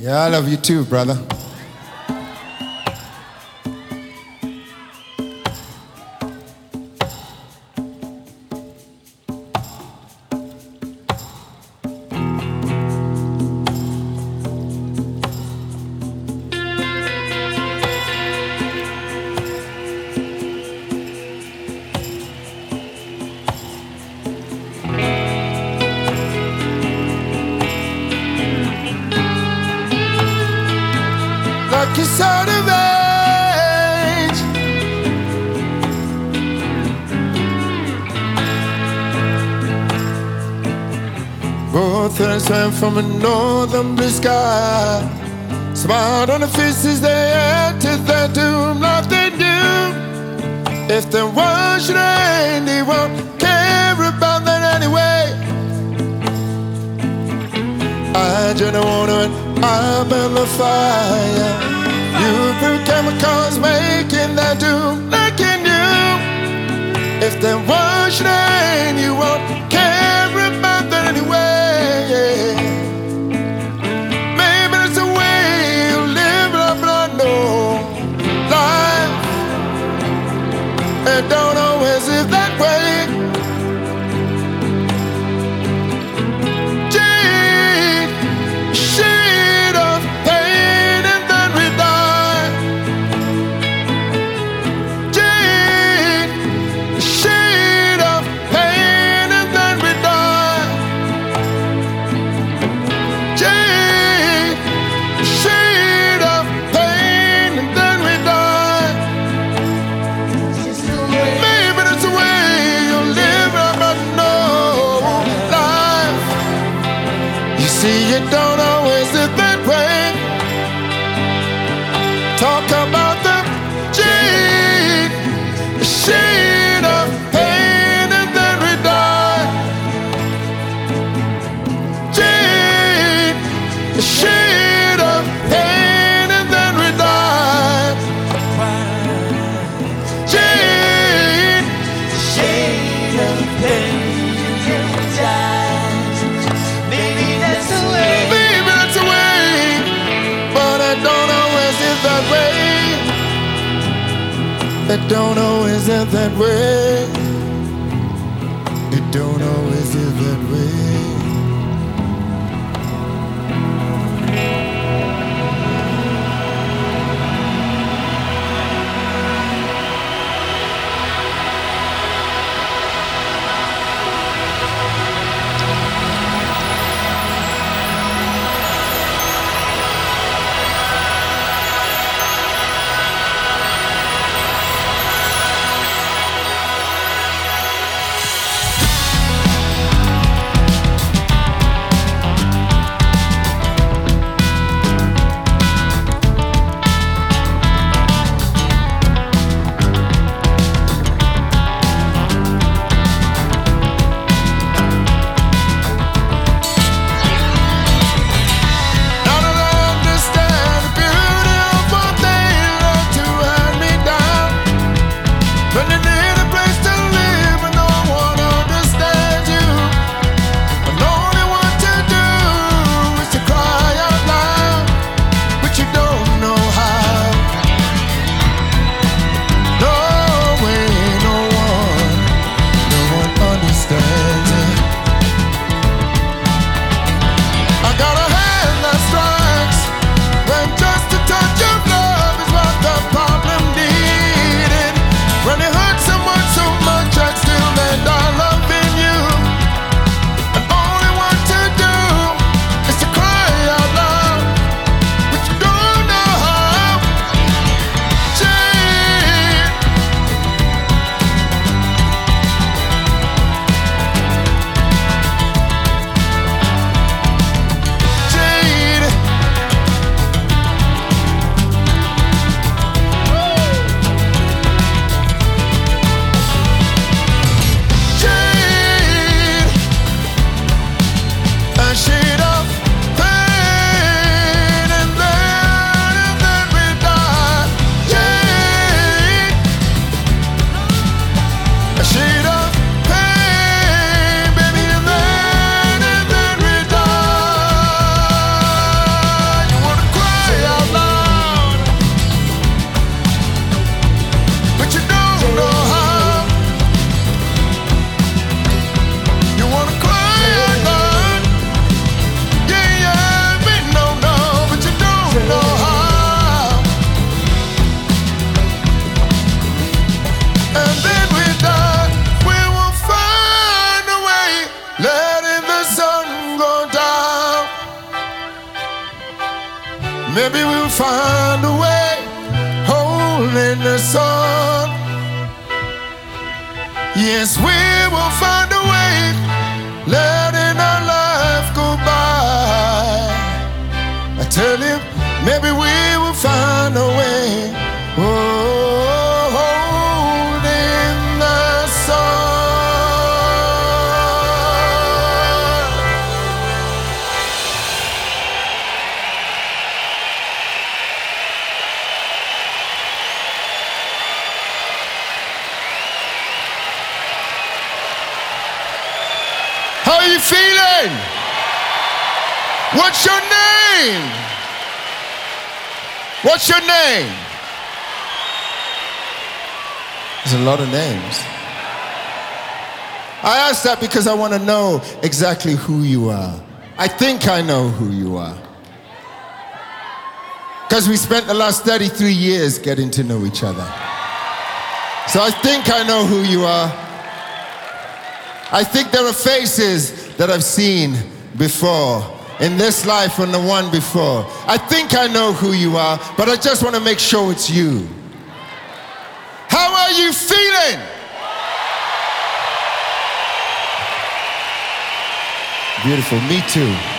Yeah, I love you too, brother. Lucky sort of age. Both us swam from a northern blue sky. Smiled on the faces they entered their doom. Nothing new. If there was rain, they won't care about that anyway. I just wanna and I burn the fire. You put chemicals making that doom like you knew. If there was rain, you won't care about that anyway. Maybe it's the way you live, blah blah no life. It don't always live that way. See, you don't always live that way. Talk about the shade of pain and then we die. Shade of pain and then we die. Shade of pain and we die. It don't always end that way. It don't always end that way. letting the sun go down. Maybe we'll find a way, holding the sun. Yes, we will find a way, letting our life go by. I tell you, maybe we will find a way, oh, holding the sun. How are you feeling? What's your name? What's your name? There's a lot of names. I ask that because I want to know exactly who you are. I think I know who you are. Because we spent the last 33 years getting to know each other. So I think I know who you are. I think there are faces that I've seen before, in this life and the one before. I think I know who you are, but I just want to make sure it's you. How are you feeling? Beautiful, me too.